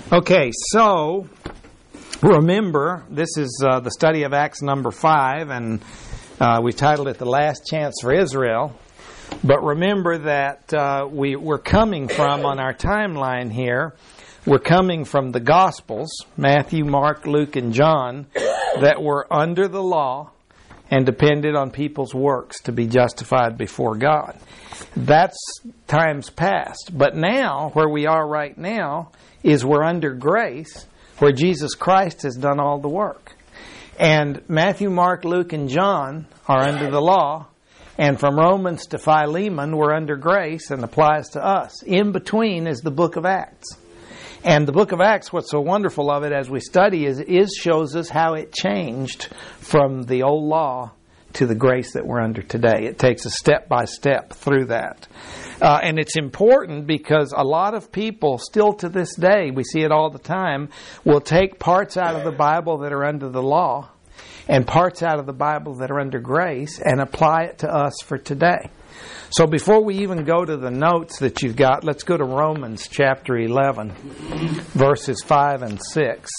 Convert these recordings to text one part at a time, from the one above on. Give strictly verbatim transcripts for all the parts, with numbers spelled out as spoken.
Okay, so remember, this is uh, the study of Acts number five, and uh, we titled it The Last Chance for Israel. But remember that uh, we, we're coming from, on our timeline here, we're coming from the Gospels, Matthew, Mark, Luke, and John, that were under the law and depended on people's works to be justified before God. That's times past. But now, where we are right now, is we're under grace, where Jesus Christ has done all the work. And Matthew, Mark, Luke, and John are under the law, and from Romans to Philemon, we're under grace and applies to us. In between is the book of Acts. And the book of Acts, what's so wonderful of it as we study is, is shows us how it changed from the old law to the grace that we're under today. It takes us step by step through that. Uh, and it's important because a lot of people, still to this day, we see it all the time, will take parts out of the Bible that are under the law and parts out of the Bible that are under grace and apply it to us for today. So before we even go to the notes that you've got, let's go to Romans chapter eleven, verses five and six.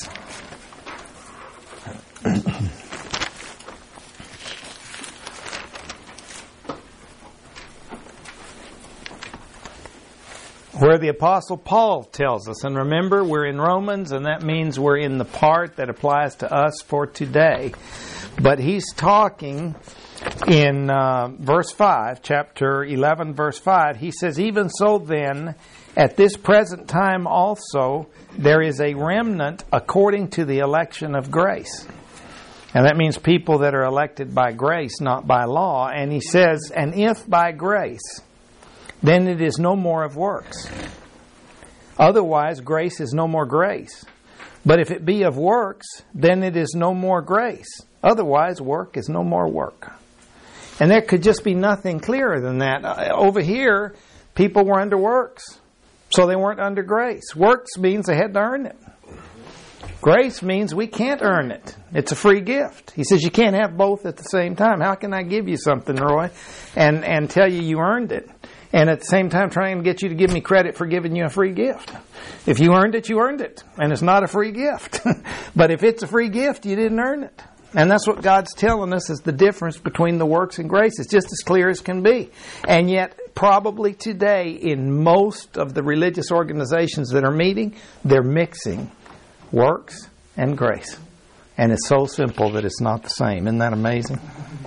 Where the Apostle Paul tells us, and remember, we're in Romans, and that means we're in the part that applies to us for today. But he's talking in uh, verse five, chapter eleven, verse five. He says, "Even so then, at this present time also, there is a remnant according to the election of grace." And that means people that are elected by grace, not by law. And he says, "And if by grace, then it is no more of works. Otherwise, grace is no more grace. But if it be of works, then it is no more grace. Otherwise, work is no more work." And there could just be nothing clearer than that. Over here, people were under works, so they weren't under grace. Works means they had to earn it. Grace means we can't earn it. It's a free gift. He says you can't have both at the same time. How can I give you something, Roy, and, and tell you you earned it, and at the same time trying to get you to give me credit for giving you a free gift? If you earned it, you earned it, and it's not a free gift. But if it's a free gift, you didn't earn it. And that's what God's telling us is the difference between the works and grace. It's just as clear as can be. And yet, probably today, in most of the religious organizations that are meeting, they're mixing works and grace. And it's so simple that it's not the same. Isn't that amazing?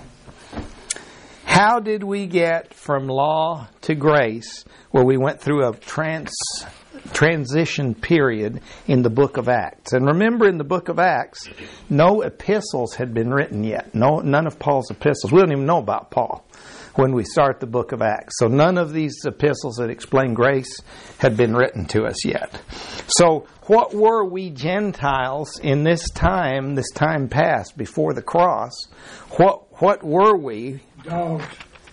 How did we get from law to grace, where we went through a trans transition period in the book of Acts? And remember, in the book of Acts, no epistles had been written yet. No, none of Paul's epistles. We don't even know about Paul when we start the book of Acts. So none of these epistles that explain grace had been written to us yet. So what were we Gentiles in this time, this time past before the cross? What what were we? Dogs.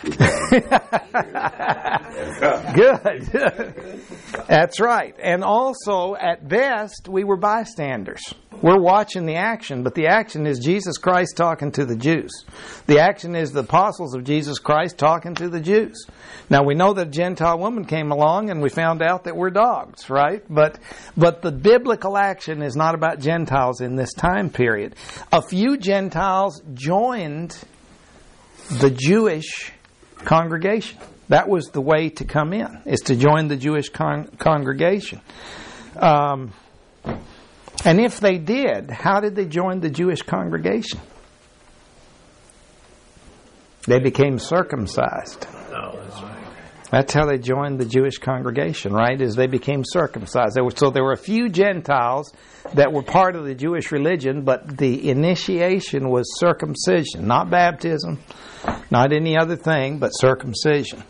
Good. That's right. And also, at best, we were bystanders. We're watching the action, but the action is Jesus Christ talking to the Jews. The action is the apostles of Jesus Christ talking to the Jews. Now, we know that a Gentile woman came along and we found out that we're dogs, right? But but the biblical action is not about Gentiles in this time period. A few Gentiles joined the Jewish congregation. That was the way to come in, is to join the Jewish con- congregation. Um, and if they did, how did they join the Jewish congregation? They became circumcised. Oh, that's right. That's how they joined the Jewish congregation, right? Is they became circumcised. There were, so there were a few Gentiles that were part of the Jewish religion, but the initiation was circumcision, not baptism, not any other thing, but circumcision.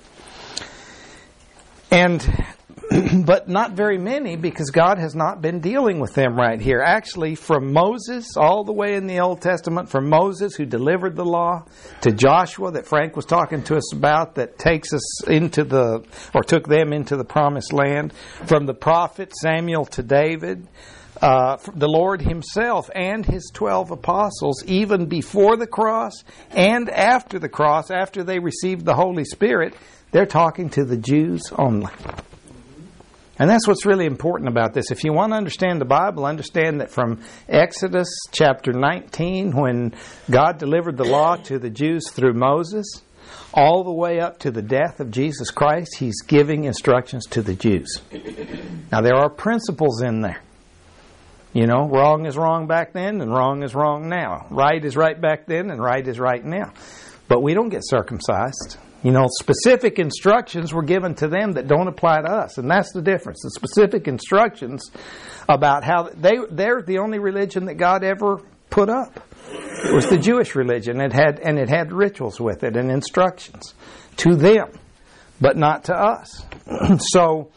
And but not very many, because God has not been dealing with them right here. Actually, from Moses all the way in the Old Testament, from Moses who delivered the law, to Joshua that Frank was talking to us about, that takes us into the, or took them into the promised land, from the prophet Samuel to David, Uh, the Lord Himself and His twelve apostles, even before the cross and after the cross, after they received the Holy Spirit, they're talking to the Jews only. And that's what's really important about this. If you want to understand the Bible, understand that from Exodus chapter nineteen, when God delivered the law to the Jews through Moses, all the way up to the death of Jesus Christ, He's giving instructions to the Jews. Now, there are principles in there. You know, wrong is wrong back then and wrong is wrong now. Right is right back then and right is right now. But we don't get circumcised. You know, specific instructions were given to them that don't apply to us. And that's the difference. The specific instructions about how they, they're the only religion that God ever put up. It was the Jewish religion. It had, and it had rituals with it and instructions to them, but not to us. So,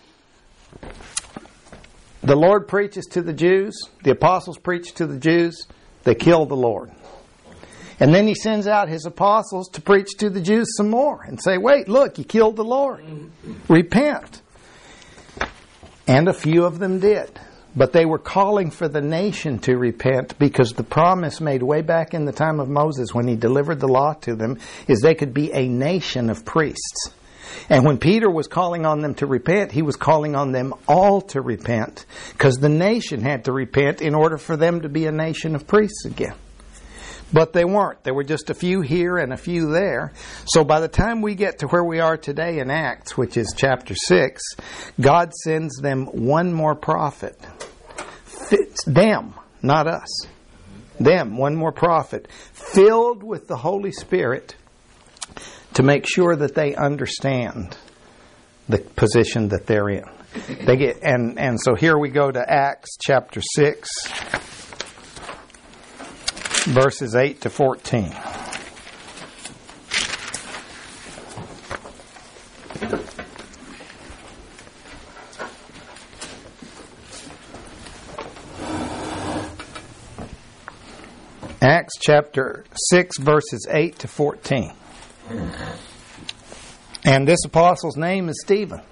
the Lord preaches to the Jews. The apostles preach to the Jews. They kill the Lord. And then He sends out His apostles to preach to the Jews some more and say, wait, look, you killed the Lord. Repent. And a few of them did. But they were calling for the nation to repent, because the promise made way back in the time of Moses when he delivered the law to them is they could be a nation of priests. And when Peter was calling on them to repent, he was calling on them all to repent, because the nation had to repent in order for them to be a nation of priests again. But they weren't. There were just a few here and a few there. So by the time we get to where we are today in Acts, which is chapter six, God sends them one more prophet. It's them, not us. Them, one more prophet, filled with the Holy Spirit, to make sure that they understand the position that they're in. They get and, and so here we go to Acts chapter six, verses eight to fourteen. Acts chapter six, verses eight to fourteen. And this apostle's name is Stephen.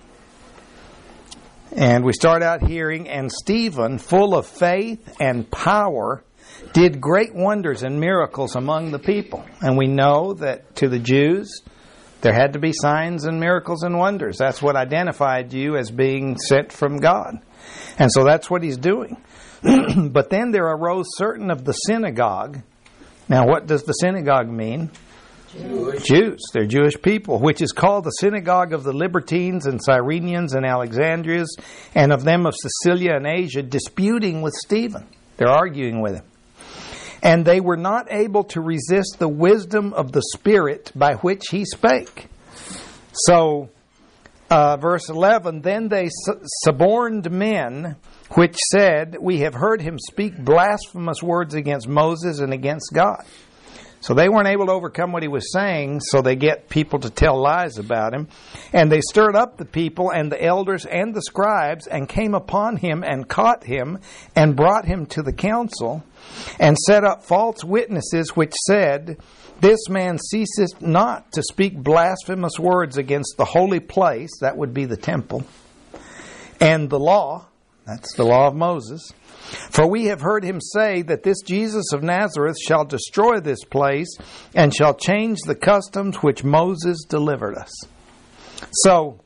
And we start out hearing, and Stephen, full of faith and power, did great wonders and miracles among the people. And we know that to the Jews, there had to be signs and miracles and wonders. That's what identified you as being sent from God. And so that's what he's doing. But then there arose certain of the synagogue. Now, what does the synagogue mean? Jewish. Jews. They're Jewish people, which is called the synagogue of the Libertines and Cyrenians and Alexandrians, and of them of Cilicia and Asia, disputing with Stephen. They're arguing with him. And they were not able to resist the wisdom of the Spirit by which he spake. So, uh, verse eleven, then they suborned men, which said, we have heard him speak blasphemous words against Moses and against God. So they weren't able to overcome what he was saying, so they get people to tell lies about him. And they stirred up the people and the elders and the scribes, and came upon him and caught him and brought him to the council, and set up false witnesses, which said, this man ceaseth not to speak blasphemous words against the holy place, that would be the temple, and the law, that's the law of Moses. For we have heard him say that this Jesus of Nazareth shall destroy this place, and shall change the customs which Moses delivered us. So,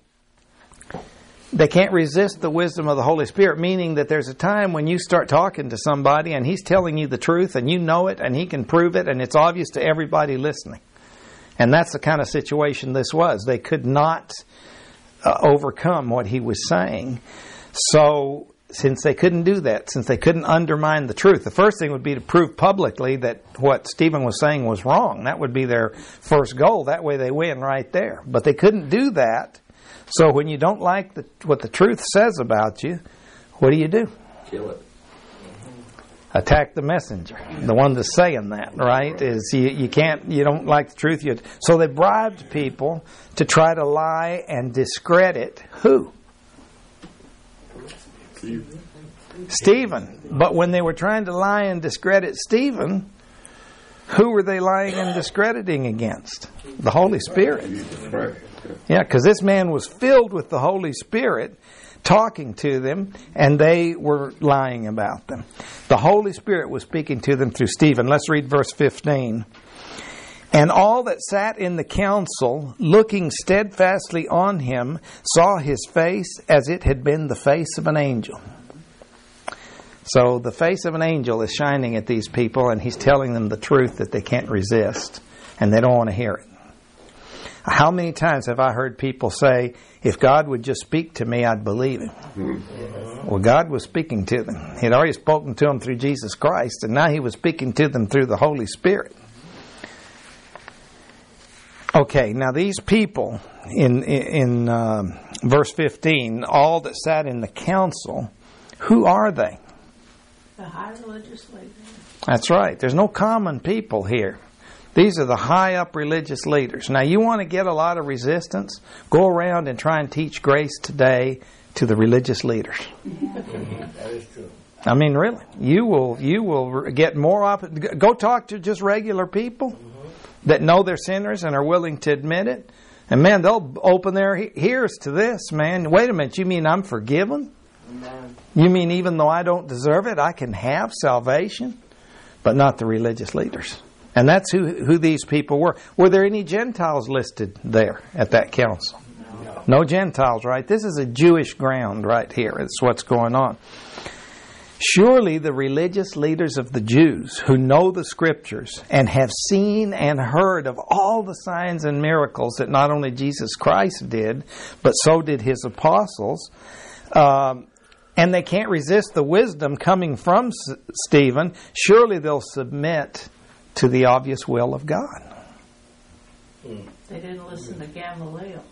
they can't resist the wisdom of the Holy Spirit, meaning that there's a time when you start talking to somebody and he's telling you the truth and you know it and he can prove it and it's obvious to everybody listening. And that's the kind of situation this was. They could not uh, overcome what he was saying. So, since they couldn't do that, since they couldn't undermine the truth, the first thing would be to prove publicly that what Stephen was saying was wrong. That would be their first goal. That way they win right there. But they couldn't do that. So when you don't like the, what the truth says about you, what do you do? Kill it. Attack the messenger, the one that's saying that, right? Is you, you can't, you don't like the truth. You, so they bribed people to try to lie and discredit who? Stephen. Stephen. But when they were trying to lie and discredit Stephen, who were they lying and discrediting against? The Holy Spirit. Yeah, because this man was filled with the Holy Spirit talking to them, and they were lying about them. The Holy Spirit was speaking to them through Stephen. Let's read verse fifteen. And all that sat in the council, looking steadfastly on him, saw his face as it had been the face of an angel. So the face of an angel is shining at these people, and he's telling them the truth that they can't resist, and they don't want to hear it. How many times have I heard people say, if God would just speak to me, I'd believe him? Well, God was speaking to them. He had already spoken to them through Jesus Christ, and now he was speaking to them through the Holy Spirit. Okay, now these people in in uh, verse fifteen, all that sat in the council, who are they? The high religious leaders. That's right. There's no common people here. These are the high up religious leaders. Now, you want to get a lot of resistance? Go around and try and teach grace today to the religious leaders. That is true. I mean, really, you will you will get more op- Go talk to just regular people that know they're sinners and are willing to admit it. And man, they'll open their ears to this, man. Wait a minute, you mean I'm forgiven? Amen. You mean even though I don't deserve it, I can have salvation? But not the religious leaders. And that's who, who these people were. Were there any Gentiles listed there at that council? No. No Gentiles, right? This is a Jewish ground right here. It's what's going on. Surely the religious leaders of the Jews who know the Scriptures and have seen and heard of all the signs and miracles that not only Jesus Christ did, but so did his apostles, um, and they can't resist the wisdom coming from S- Stephen, surely they'll submit to the obvious will of God. They didn't listen to Gamaliel.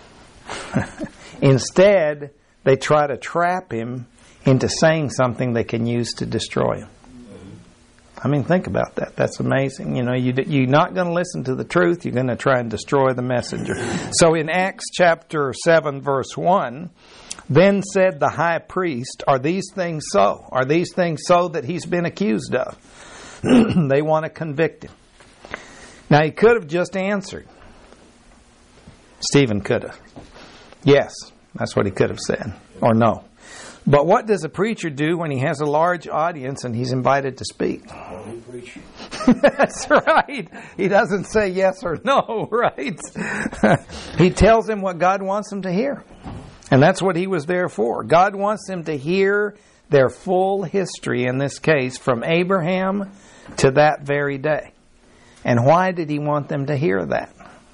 Instead, they try to trap him into saying something they can use to destroy him. I mean, think about that. That's amazing. You know, you, you're not going to listen to the truth. You're going to try and destroy the messenger. So in Acts chapter seven, verse one, then said the high priest, are these things so? Are these things so that he's been accused of? They want to convict him. Now, he could have just answered. Stephen could have. Yes, that's what he could have said. Or no. But what does a preacher do when he has a large audience and he's invited to speak? Well, he preached. That's right. He doesn't say yes or no, right? He tells them what God wants them to hear. And that's what he was there for. God wants them to hear their full history, in this case, from Abraham to that very day. And why did he want them to hear that?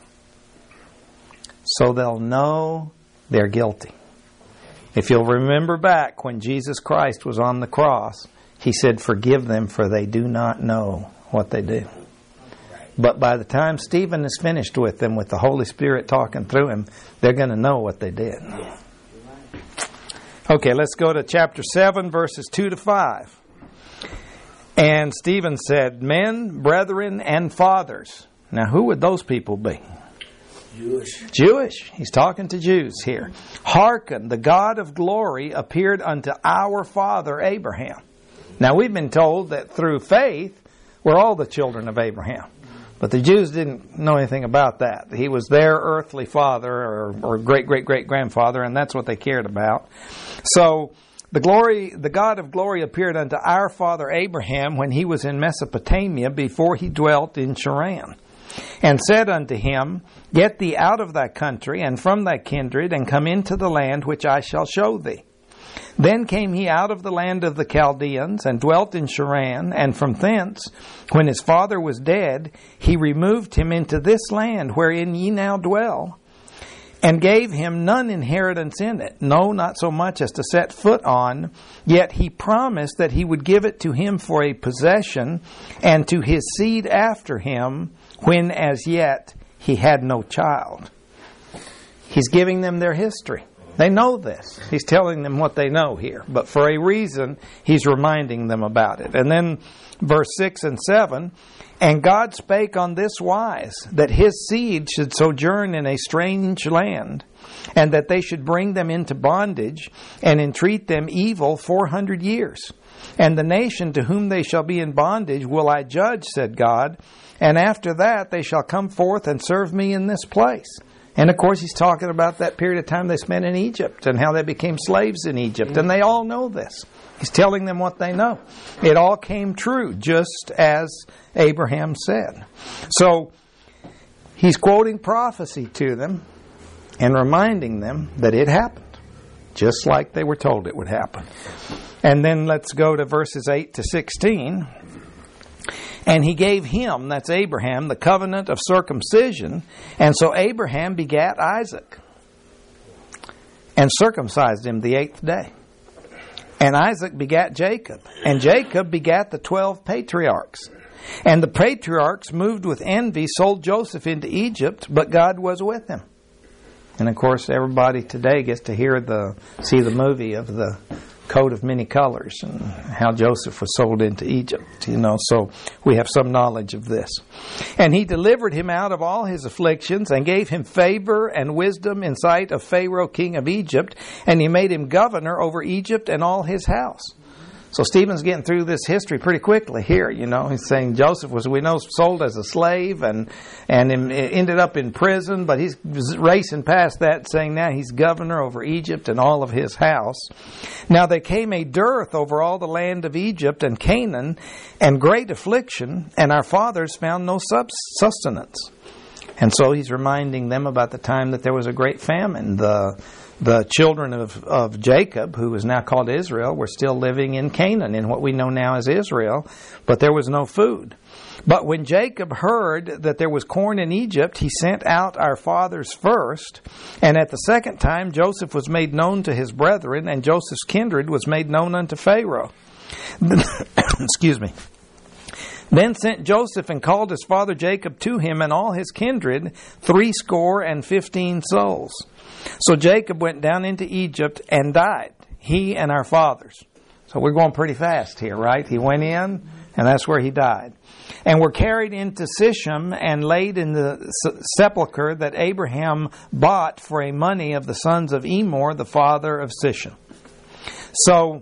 So they'll know they're guilty. If you'll remember back when Jesus Christ was on the cross, he said, forgive them for they do not know what they do. But by the time Stephen is finished with them, with the Holy Spirit talking through him, they're going to know what they did. Okay, let's go to chapter seven, verses two to five. And Stephen said, men, brethren, and fathers. Now, who would those people be? Jewish. Jewish. He's talking to Jews here. Hearken, the God of glory appeared unto our father Abraham. Now, we've been told that through faith, we're all the children of Abraham. But the Jews didn't know anything about that. He was their earthly father or, or great-great-great-grandfather, and that's what they cared about. So, the glory, the God of glory appeared unto our father Abraham when he was in Mesopotamia before he dwelt in Charan. And said unto him, get thee out of thy country and from thy kindred, and come into the land which I shall show thee. Then came he out of the land of the Chaldeans, and dwelt in Charan, and from thence, when his father was dead, he removed him into this land wherein ye now dwell, and gave him none inheritance in it, no, not so much as to set foot on, yet he promised that he would give it to him for a possession, and to his seed after him, when as yet he had no child. He's giving them their history. They know this. He's telling them what they know here. But for a reason, he's reminding them about it. And then verse six and seven, and God spake on this wise, that his seed should sojourn in a strange land, and that they should bring them into bondage, and entreat them evil four hundred years. And the nation to whom they shall be in bondage will I judge, said God, and after that they shall come forth and serve me in this place. And of course he's talking about that period of time they spent in Egypt and how they became slaves in Egypt. And they all know this. He's telling them what they know. It all came true, just as Abraham said. So He's quoting prophecy to them and reminding them that it happened, just like they were told it would happen. And then let's go to verses eight to sixteen. And he gave him, that's Abraham, the covenant of circumcision. And so Abraham begat Isaac and circumcised him the eighth day. And Isaac begat Jacob. And Jacob begat the twelve patriarchs. And the patriarchs, moved with envy, sold Joseph into Egypt, but God was with him. And of course, everybody today gets to hear the, see the movie of the coat of many colors and how Joseph was sold into Egypt, you know, so we have some knowledge of this. And he delivered him out of all his afflictions and gave him favor and wisdom in sight of Pharaoh, king of Egypt, and he made him governor over Egypt and all his house. So Stephen's getting through this history pretty quickly here, you know. He's saying Joseph was, we know, sold as a slave and and ended up in prison, but he's racing past that, saying now he's governor over Egypt and all of his house. Now there came a dearth over all the land of Egypt and Canaan, and great affliction, and our fathers found no sustenance. And so he's reminding them about the time that there was a great famine. The The children of, of Jacob, who is now called Israel, were still living in Canaan, in what we know now as Israel, but there was no food. But when Jacob heard that there was corn in Egypt, he sent out our fathers first, and at the second time Joseph was made known to his brethren, and Joseph's kindred was made known unto Pharaoh. Excuse me. Then sent Joseph and called his father Jacob to him and all his kindred, threescore and fifteen souls. So Jacob went down into Egypt and died, he and our fathers. So we're going pretty fast here, right? He went in, and that's where he died. And were carried into Shechem and laid in the sepulchre that Abraham bought for a money of the sons of Emor, the father of Shechem. So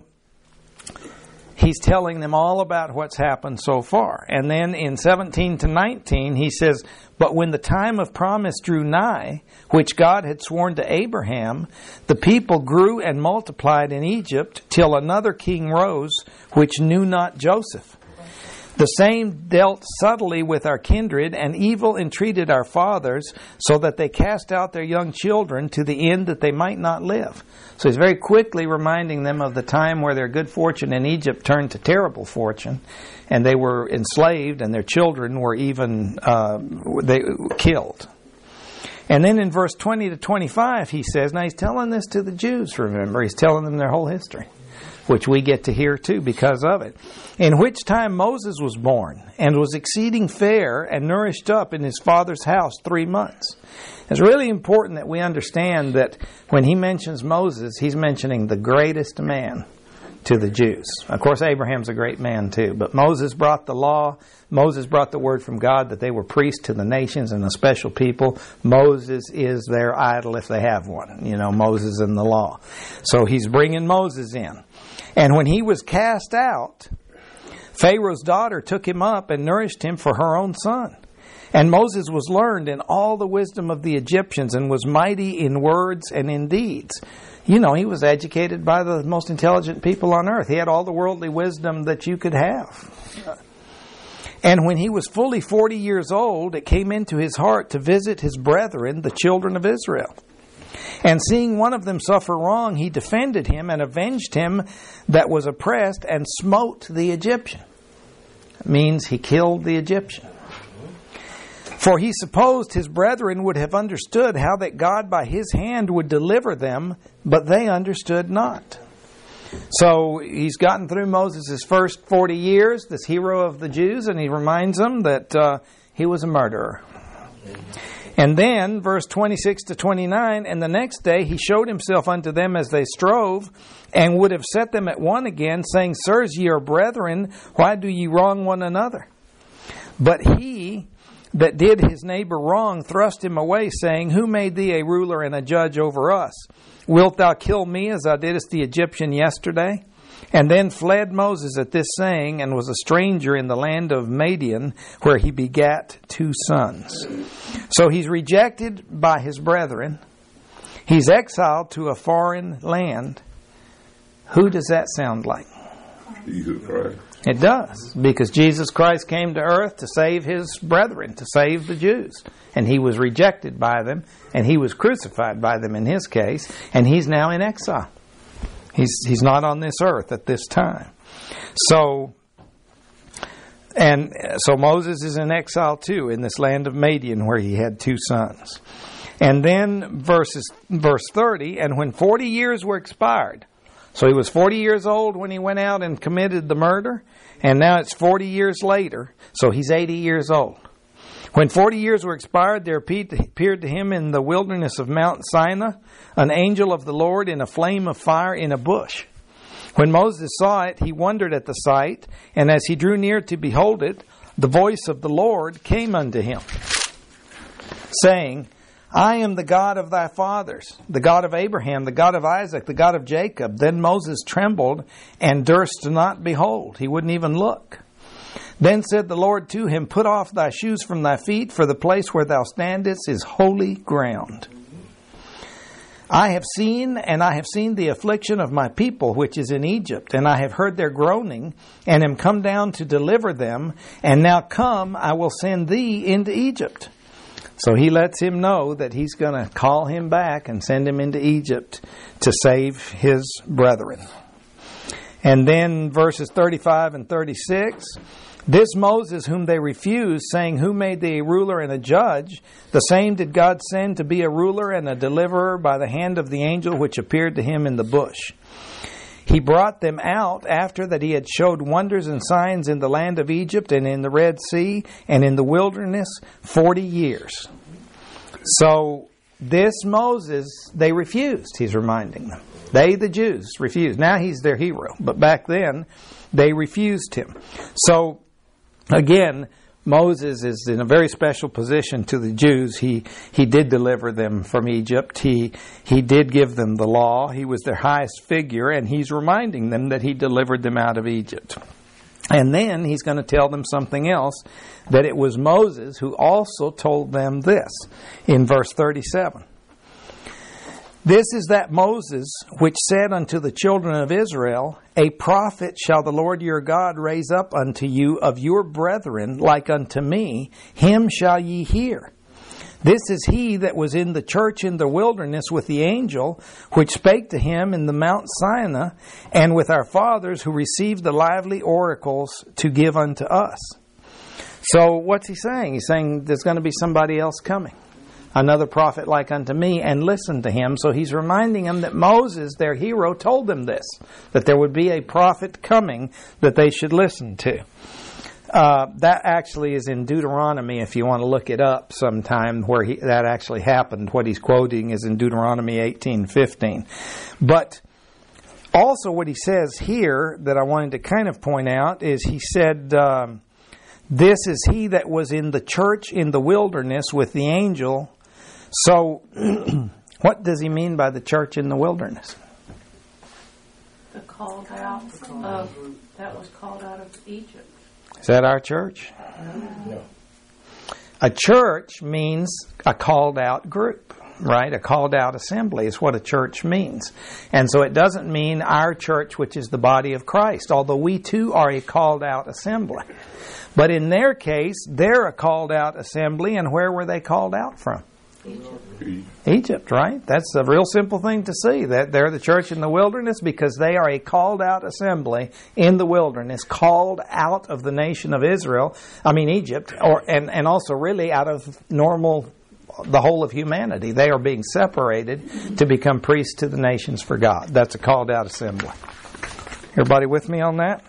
he's telling them all about what's happened so far. And then in seventeen to nineteen, he says, but when the time of promise drew nigh, which God had sworn to Abraham, the people grew and multiplied in Egypt, till another king rose, which knew not Joseph. The same dealt subtly with our kindred, and evil entreated our fathers, so that they cast out their young children, to the end that they might not live. So he's very quickly reminding them of the time where their good fortune in Egypt turned to terrible fortune, and they were enslaved, and their children were even uh, they killed. And then in verse twenty to twenty-five, he says, now he's telling this to the Jews, remember. He's telling them their whole history, which we get to hear too because of it. In which time Moses was born, and was exceeding fair, and nourished up in his father's house three months. It's really important that we understand that when he mentions Moses, he's mentioning the greatest man to the Jews. Of course, Abraham's a great man too, but Moses brought the law. Moses brought the word from God that they were priests to the nations and a special people. Moses is their idol if they have one. You know, Moses and the law. So he's bringing Moses in. And when he was cast out, Pharaoh's daughter took him up and nourished him for her own son. And Moses was learned in all the wisdom of the Egyptians, and was mighty in words and in deeds. You know, he was educated by the most intelligent people on earth. He had all the worldly wisdom that you could have. And when he was fully forty years old, it came into his heart to visit his brethren, the children of Israel. And seeing one of them suffer wrong, he defended him and avenged him that was oppressed, and smote the Egyptian. It means he killed the Egyptian. For he supposed his brethren would have understood how that God by his hand would deliver them, but they understood not. So he's gotten through Moses' first forty years, this hero of the Jews, and he reminds them that uh, he was a murderer. And then, verse twenty-six to twenty-nine, and the next day he showed himself unto them as they strove, and would have set them at one again, saying, Sirs, ye are brethren, why do ye wrong one another? But he that did his neighbor wrong thrust him away, saying, Who made thee a ruler and a judge over us? Wilt thou kill me as thou didst the Egyptian yesterday? And then fled Moses at this saying, and was a stranger in the land of Madian, where he begat two sons. So he's rejected by his brethren. He's exiled to a foreign land. Who does that sound like? Jesus Christ. It does, because Jesus Christ came to earth to save His brethren, to save the Jews. And He was rejected by them, and He was crucified by them in His case, and He's now in exile. He's, he's not on this earth at this time. So, and so Moses is in exile too, in this land of Madian where he had two sons. And then verses, verse thirty, and when forty years were expired, so he was forty years old when he went out and committed the murder, and now it's forty years later, so he's eighty years old. When forty years were expired, there appeared to him in the wilderness of Mount Sinai an angel of the Lord in a flame of fire in a bush. When Moses saw it, he wondered at the sight, and as he drew near to behold it, the voice of the Lord came unto him, saying, I am the God of thy fathers, the God of Abraham, the God of Isaac, the God of Jacob. Then Moses trembled and durst not behold. He wouldn't even look. Then said the Lord to him, Put off thy shoes from thy feet, for the place where thou standest is holy ground. I have seen, and I have seen the affliction of my people which is in Egypt, and I have heard their groaning, and am come down to deliver them. And now come, I will send thee into Egypt. So he lets him know that he's going to call him back and send him into Egypt to save his brethren. And then verses thirty-five and thirty-six, this Moses whom they refused, saying, Who made thee a ruler and a judge? The same did God send to be a ruler and a deliverer by the hand of the angel which appeared to him in the bush. He brought them out after that he had showed wonders and signs in the land of Egypt and in the Red Sea and in the wilderness forty years. So this Moses, they refused, he's reminding them. They, the Jews, refused. Now he's their hero. But back then, they refused him. So, again, Moses is in a very special position to the Jews. He he did deliver them from Egypt. He he did give them the law. He was their highest figure, and he's reminding them that he delivered them out of Egypt. And then he's going to tell them something else, that it was Moses who also told them this in verse thirty-seven. This is that Moses which said unto the children of Israel, A prophet shall the Lord your God raise up unto you of your brethren like unto me, him shall ye hear. This is he that was in the church in the wilderness with the angel, which spake to him in the Mount Sinai, and with our fathers who received the lively oracles to give unto us. So what's he saying? He's saying there's going to be somebody else coming. Another prophet like unto me, and listen to him. So he's reminding them that Moses, their hero, told them this, that there would be a prophet coming that they should listen to. Uh, that actually is in Deuteronomy, if you want to look it up sometime, where he, that actually happened. What he's quoting is in Deuteronomy eighteen fifteen. But also what he says here that I wanted to kind of point out is he said, um, this is he that was in the church in the wilderness with the angel. So, what does he mean by the church in the wilderness? The called out of, that was called out of Egypt. Is that our church? No. A church means a called out group, right? A called out assembly is what a church means. And so it doesn't mean our church, which is the body of Christ, although we too are a called out assembly. But in their case, they're a called out assembly, and where were they called out from? Egypt. Egypt, right? That's a real simple thing to see, that they're the church in the wilderness because they are a called out assembly in the wilderness, called out of the nation of Israel, I mean Egypt, or and, and also really out of normal, the whole of humanity. They are being separated to become priests to the nations for God. That's a called out assembly. Everybody with me on that?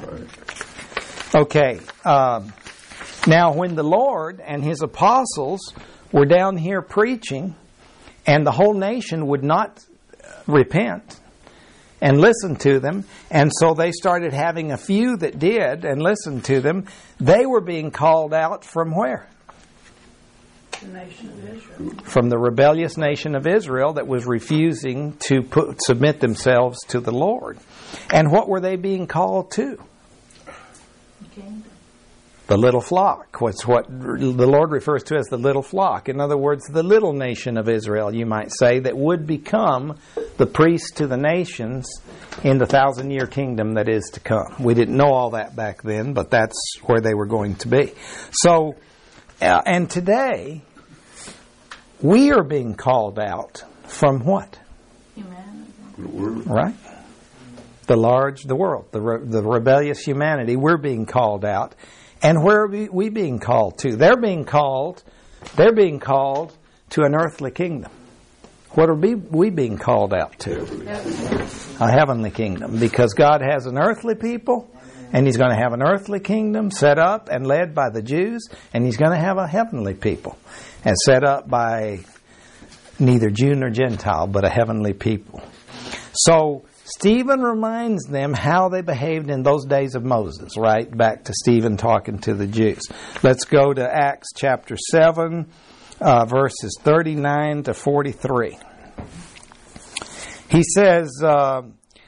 Okay. Um, now, when the Lord and His apostles were down here preaching, and the whole nation would not repent and listen to them, and so they started having a few that did and listened to them, they were being called out from where? The nation of Israel. From the rebellious nation of Israel that was refusing to put, submit themselves to the Lord. And what were they being called to? The kingdom. The little flock. What's what the Lord refers to as the little flock. In other words, the little nation of Israel, you might say, that would become the priest to the nations in the thousand-year kingdom that is to come. We didn't know all that back then, but that's where they were going to be. So, uh, and today, we are being called out from what? Humanity. Right? The large, the world, the re- the rebellious humanity. We're being called out. And where are we, we being called to? They're being called, they're being called to an earthly kingdom. What are we, we being called out to? A heavenly kingdom. Because God has an earthly people, and He's going to have an earthly kingdom set up and led by the Jews, and He's going to have a heavenly people, and set up by neither Jew nor Gentile, but a heavenly people. So, Stephen reminds them how they behaved in those days of Moses, right? Back to Stephen talking to the Jews. Let's go to Acts chapter seven, uh, verses thirty-nine to forty-three. He says, uh,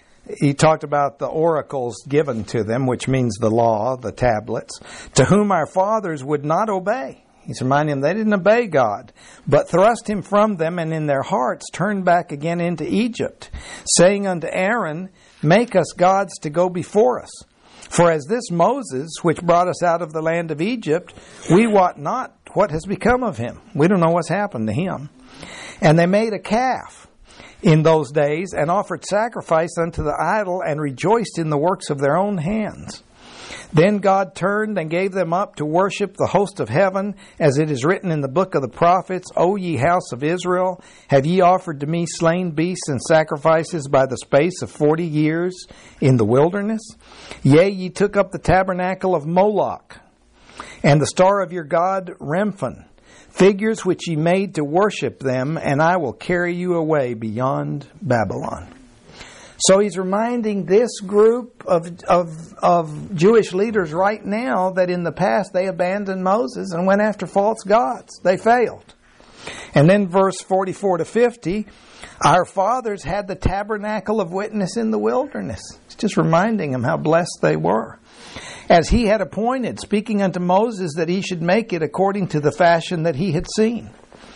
he talked about the oracles given to them, which means the law, the tablets, to whom our fathers would not obey. He's reminding them they didn't obey God, but thrust Him from them, and in their hearts turned back again into Egypt, saying unto Aaron, make us gods to go before us. For as this Moses, which brought us out of the land of Egypt, we wot not what has become of him. We don't know what's happened to him. And they made a calf in those days, and offered sacrifice unto the idol, and rejoiced in the works of their own hands. Then God turned and gave them up to worship the host of heaven, as it is written in the book of the prophets, O ye house of Israel, have ye offered to me slain beasts and sacrifices by the space of forty years in the wilderness? Yea, ye took up the tabernacle of Moloch, and the star of your god Remphan, figures which ye made to worship them, and I will carry you away beyond Babylon. So he's reminding this group of, of of Jewish leaders right now that in the past they abandoned Moses and went after false gods. They failed. And then verse forty-four to fifty, our fathers had the tabernacle of witness in the wilderness. It's just reminding them how blessed they were. As he had appointed, speaking unto Moses that he should make it according to the fashion that he had seen.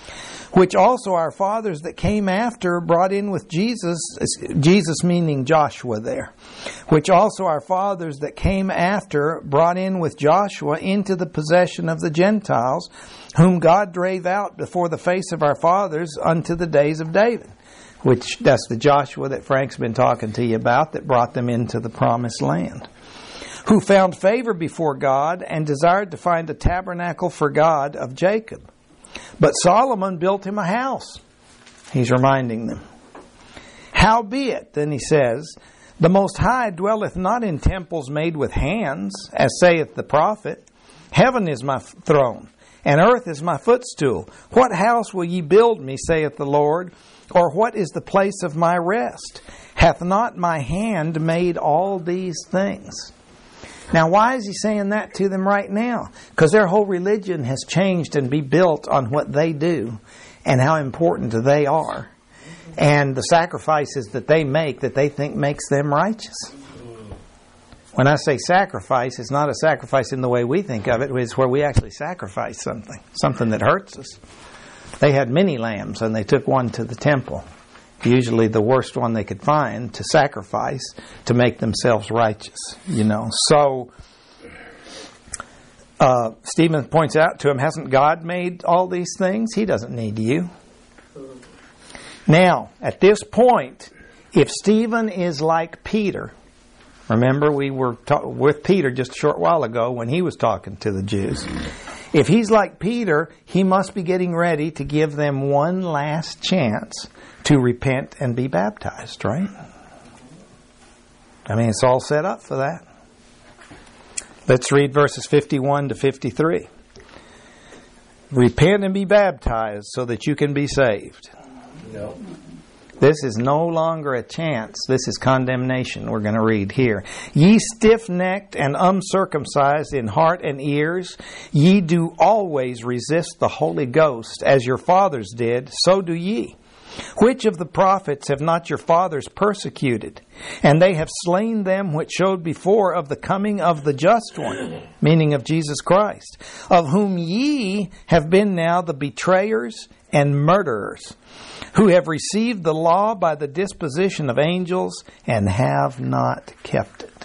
Which also our fathers that came after brought in with Jesus, Jesus meaning Joshua there, which also our fathers that came after brought in with Joshua into the possession of the Gentiles, whom God drave out before the face of our fathers unto the days of David. Which, that's the Joshua that Frank's been talking to you about that brought them into the promised land. Who found favor before God and desired to find a tabernacle for God of Jacob. But Solomon built him a house. He's reminding them. Howbeit, then he says, the Most High dwelleth not in temples made with hands, as saith the prophet. Heaven is my throne, and earth is my footstool. What house will ye build me, saith the Lord? Or what is the place of my rest? Hath not my hand made all these things? Now, why is he saying that to them right now? Because their whole religion has changed and be built on what they do and how important they are. And the sacrifices that they make that they think makes them righteous. When I say sacrifice, it's not a sacrifice in the way we think of it. It's where we actually sacrifice something. Something that hurts us. They had many lambs and they took one to the temple. Usually the worst one they could find to sacrifice to make themselves righteous, you know. So, uh, Stephen points out to him, hasn't God made all these things? He doesn't need you. Now, at this point, if Stephen is like Peter, remember we were ta- with Peter just a short while ago when he was talking to the Jews. If he's like Peter, he must be getting ready to give them one last chance to repent and be baptized, right? I mean, it's all set up for that. Let's read verses fifty-one to fifty-three. Repent and be baptized so that you can be saved. No. This is no longer a chance. This is condemnation we're going to read here. Ye stiff-necked and uncircumcised in heart and ears, ye do always resist the Holy Ghost, as your fathers did, so do ye. Which of the prophets have not your fathers persecuted? And they have slain them which showed before of the coming of the just one, meaning of Jesus Christ, of whom ye have been now the betrayers and murderers, who have received the law by the disposition of angels and have not kept it.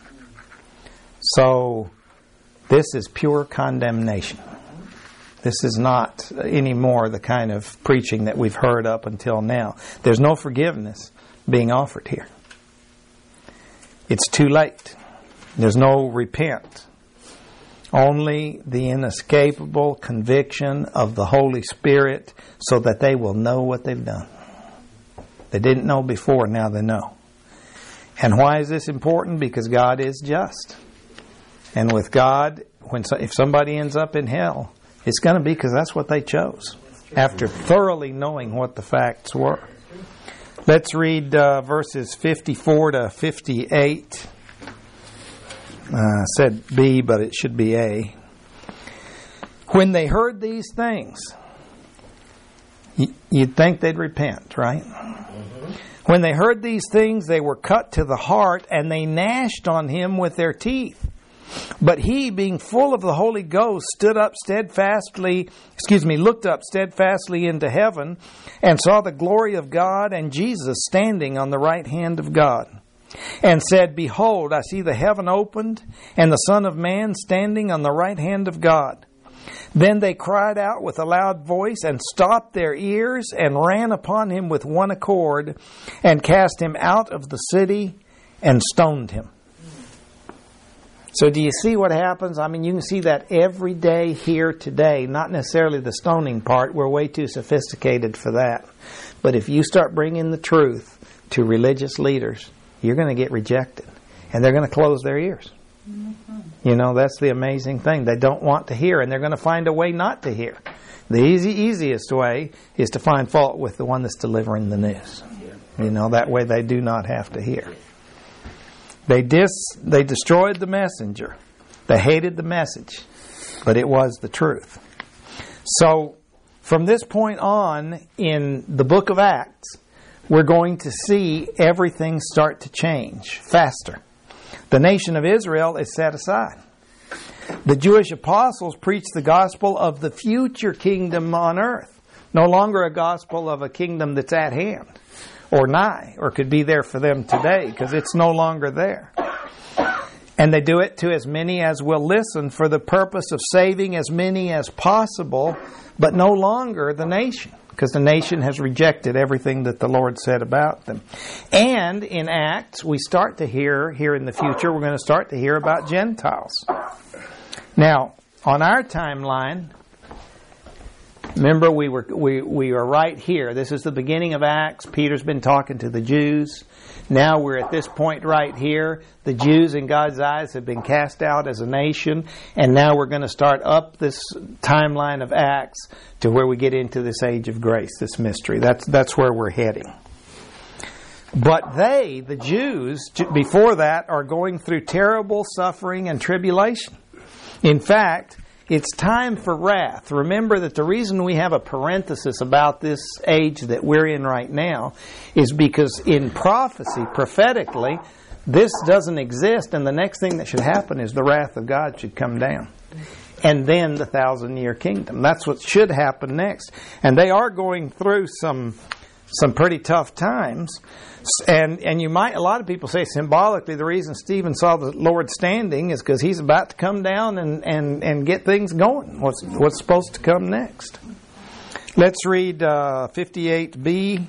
So, this is pure condemnation. This is not anymore the kind of preaching that we've heard up until now. There's no forgiveness being offered here. It's too late. There's no repent. Only the inescapable conviction of the Holy Spirit so that they will know what they've done. They didn't know before, now they know. And why is this important? Because God is just. And with God, when if somebody ends up in hell, it's going to be because that's what they chose, after thoroughly knowing what the facts were. Let's read uh, verses fifty-four to fifty-eight. Uh, I said B, but it should be A. When they heard these things, you'd think they'd repent, right? Mm-hmm. When they heard these things, they were cut to the heart, and they gnashed on him with their teeth. But he, being full of the Holy Ghost, stood up steadfastly, excuse me, looked up steadfastly into heaven, and saw the glory of God and Jesus standing on the right hand of God, and said, Behold, I see the heaven opened, and the Son of Man standing on the right hand of God. Then they cried out with a loud voice, and stopped their ears, and ran upon him with one accord, and cast him out of the city, and stoned him. So do you see what happens? I mean, you can see that every day here today, not necessarily the stoning part. We're way too sophisticated for that. But if you start bringing the truth to religious leaders, you're going to get rejected. And they're going to close their ears. Mm-hmm. You know, that's the amazing thing. They don't want to hear, and they're going to find a way not to hear. The easy, easiest way is to find fault with the one that's delivering the news. You know, that way they do not have to hear. They dis, they destroyed the messenger. They hated the message. But it was the truth. So, from this point on in the book of Acts, we're going to see everything start to change faster. The nation of Israel is set aside. The Jewish apostles preach the gospel of the future kingdom on earth. No longer a gospel of a kingdom that's at hand. Or nigh, or could be there for them today, because it's no longer there. And they do it to as many as will listen for the purpose of saving as many as possible, but no longer the nation, because the nation has rejected everything that the Lord said about them. And in Acts, we start to hear, here in the future, we're going to start to hear about Gentiles. Now, on our timeline, remember, we were we we are right here. This is the beginning of Acts. Peter's been talking to the Jews. Now we're at this point right here. The Jews, in God's eyes, have been cast out as a nation. And now we're going to start up this timeline of Acts to where we get into this age of grace, this mystery. That's, that's where we're heading. But they, the Jews, before that, are going through terrible suffering and tribulation. In fact, it's time for wrath. Remember that the reason we have a parenthesis about this age that we're in right now is because in prophecy, prophetically, this doesn't exist, and the next thing that should happen is the wrath of God should come down. And then the thousand-year kingdom. That's what should happen next. And they are going through some some pretty tough times. And and you might, a lot of people say symbolically, the reason Stephen saw the Lord standing is because he's about to come down and, and, and get things going. What's what's supposed to come next? Let's read uh, fifty-eight b.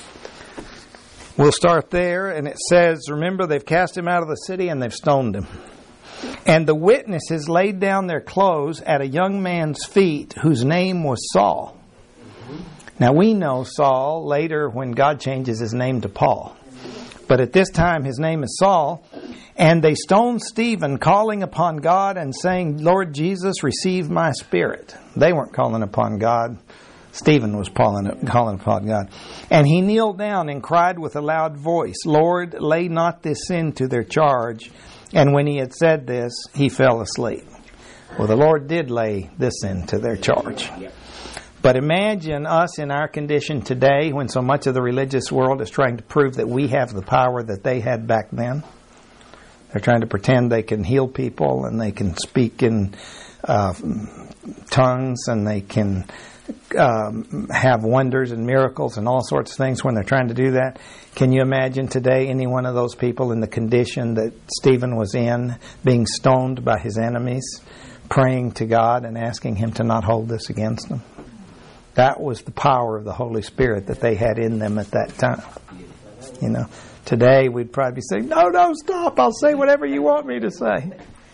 We'll start there, and it says, remember, they've cast him out of the city and they've stoned him. And the witnesses laid down their clothes at a young man's feet whose name was Saul. Now we know Saul later when God changes his name to Paul. But at this time his name is Saul. And they stoned Stephen, calling upon God and saying, Lord Jesus, receive my spirit. They weren't calling upon God. Stephen was calling upon God. And he kneeled down and cried with a loud voice, Lord, lay not this sin to their charge. And when he had said this, he fell asleep. Well, the Lord did lay this sin to their charge. But imagine us in our condition today when so much of the religious world is trying to prove that we have the power that they had back then. They're trying to pretend they can heal people and they can speak in uh, tongues and they can um, have wonders and miracles and all sorts of things when they're trying to do that. Can you imagine today any one of those people in the condition that Stephen was in, being stoned by his enemies, praying to God and asking Him to not hold this against them? That was the power of the Holy Spirit that they had in them at that time. You know, today we'd probably say, no, no, stop, I'll say whatever you want me to say.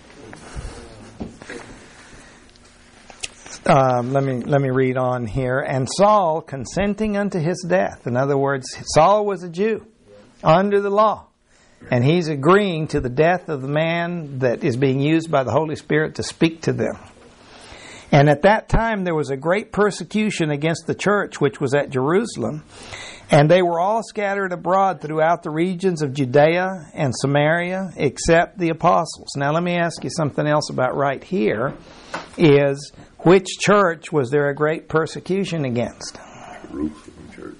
Um, let me let me read on here. And Saul, consenting unto his death. In other words, Saul was a Jew under the law. And he's agreeing to the death of the man that is being used by the Holy Spirit to speak to them. And at that time there was a great persecution against the church which was at Jerusalem. And they were all scattered abroad throughout the regions of Judea and Samaria except the apostles. Now let me ask you something else about right here. Is which church was there a great persecution against? Jerusalem church.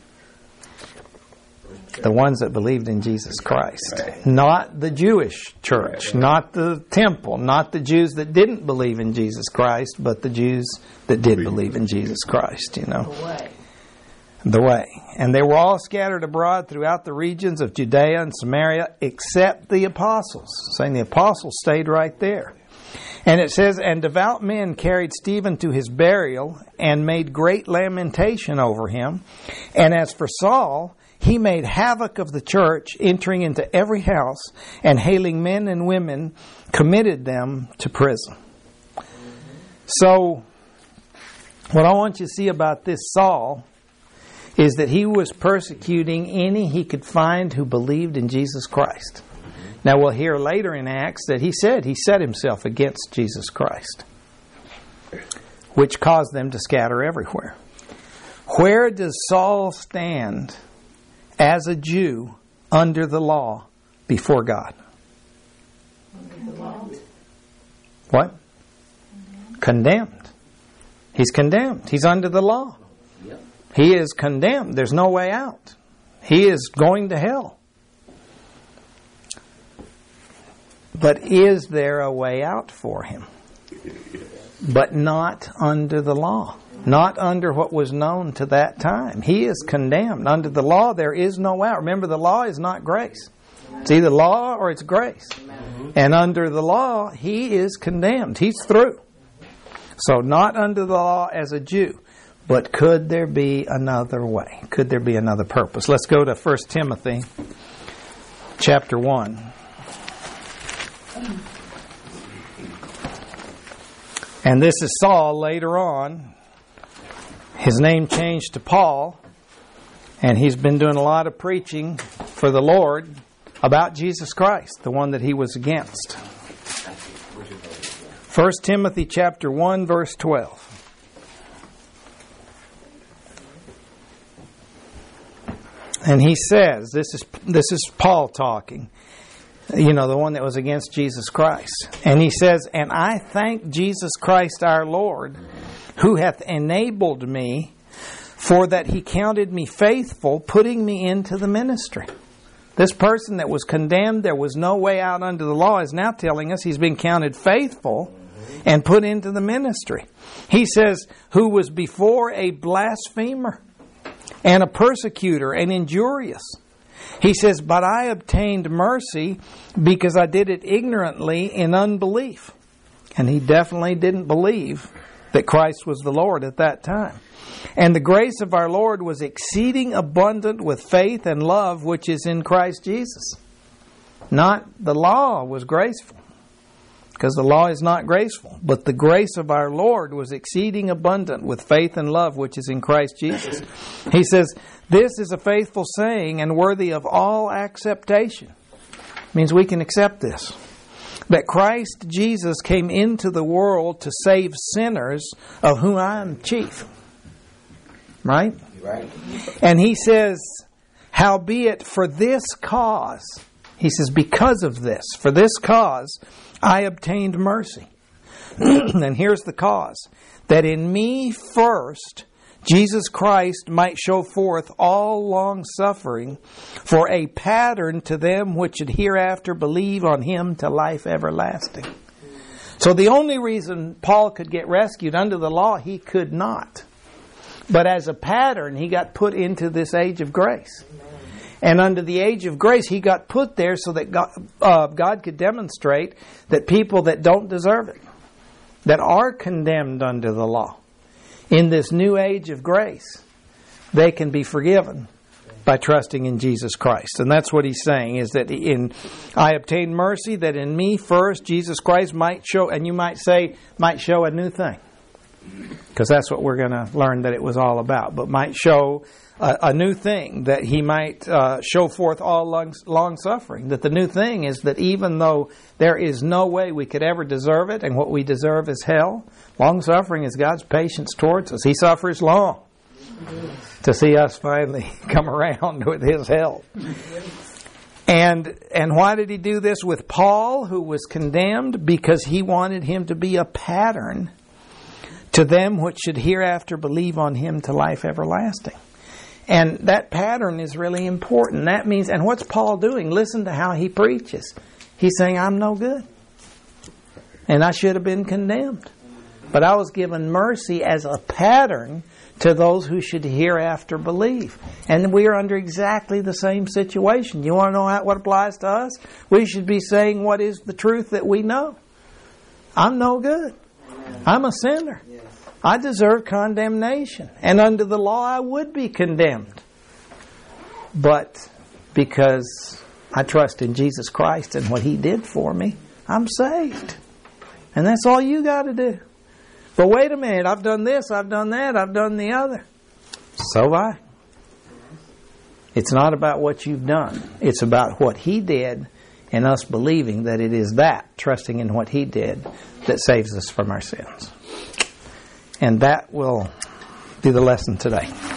The ones that believed in Jesus Christ. Not the Jewish church, not the temple, not the Jews that didn't believe in Jesus Christ, but the Jews that did believe in Jesus Christ, you know. The way. The way. And they were all scattered abroad throughout the regions of Judea and Samaria except the apostles. Saying the apostles stayed right there. And it says, and devout men carried Stephen to his burial and made great lamentation over him. And as for Saul, he made havoc of the church, entering into every house and hailing men and women, committed them to prison. So, what I want you to see about this Saul is that he was persecuting any he could find who believed in Jesus Christ. Now we'll hear later in Acts that he said he set himself against Jesus Christ, which caused them to scatter everywhere. Where does Saul stand as a Jew under the law before God? Under the law. What? Condemned. He's condemned. He's under the law. He is condemned. There's no way out. He is going to hell. But is there a way out for him? But not under the law. Not under what was known to that time. He is condemned. Under the law, there is no out. Remember, the law is not grace. It's either law or it's grace. And under the law, he is condemned. He's through. So not under the law as a Jew. But could there be another way? Could there be another purpose? Let's go to First Timothy chapter one. And this is Saul later on. His name changed to Paul. And he's been doing a lot of preaching for the Lord about Jesus Christ, the one that he was against. First Timothy chapter one, verse twelve. And he says, this is this is Paul talking, you know, the one that was against Jesus Christ. And he says, and I thank Jesus Christ our Lord, who hath enabled me, for that he counted me faithful, putting me into the ministry. This person that was condemned, there was no way out under the law, is now telling us he's been counted faithful and put into the ministry. He says, who was before a blasphemer and a persecutor and injurious. He says, but I obtained mercy because I did it ignorantly in unbelief. And he definitely didn't believe that Christ was the Lord at that time. And the grace of our Lord was exceeding abundant with faith and love which is in Christ Jesus. Not the law was graceful, because the law is not graceful. But the grace of our Lord was exceeding abundant with faith and love which is in Christ Jesus. He says, this is a faithful saying and worthy of all acceptation. It means we can accept this. That Christ Jesus came into the world to save sinners, of whom I am chief. Right? Right. And he says, howbeit for this cause, he says, because of this, for this cause, I obtained mercy. And here's the cause. That in me first Jesus Christ might show forth all long suffering for a pattern to them which should hereafter believe on Him to life everlasting. So the only reason Paul could get rescued under the law, he could not. But as a pattern, he got put into this age of grace. And under the age of grace, he got put there so that God, uh, God could demonstrate that people that don't deserve it, that are condemned under the law, in this new age of grace, they can be forgiven by trusting in Jesus Christ. And that's what he's saying, is that in I obtained mercy that in me first Jesus Christ might show, and you might say, might show a new thing. Because that's what we're going to learn that it was all about. But might show a, a new thing, that He might uh, show forth all long, long suffering. That the new thing is that even though there is no way we could ever deserve it, and what we deserve is hell, long suffering is God's patience towards us. He suffers long to see us finally come around with His help. And and why did He do this with Paul, who was condemned? Because He wanted him to be a pattern to them which should hereafter believe on Him to life everlasting. And that pattern is really important. That means, and what's Paul doing? Listen to how he preaches. He's saying, I'm no good. And I should have been condemned. But I was given mercy as a pattern to those who should hereafter believe. And we are under exactly the same situation. You want to know how, what applies to us? We should be saying what is the truth that we know. I'm no good. I'm a sinner. I deserve condemnation. And under the law I would be condemned. But because I trust in Jesus Christ and what He did for me, I'm saved. And that's all you got to do. But wait a minute, I've done this, I've done that, I've done the other. So have I. It's not about what you've done. It's about what He did, and us believing that it is that, trusting in what He did, that saves us from our sins. And that will be the lesson today.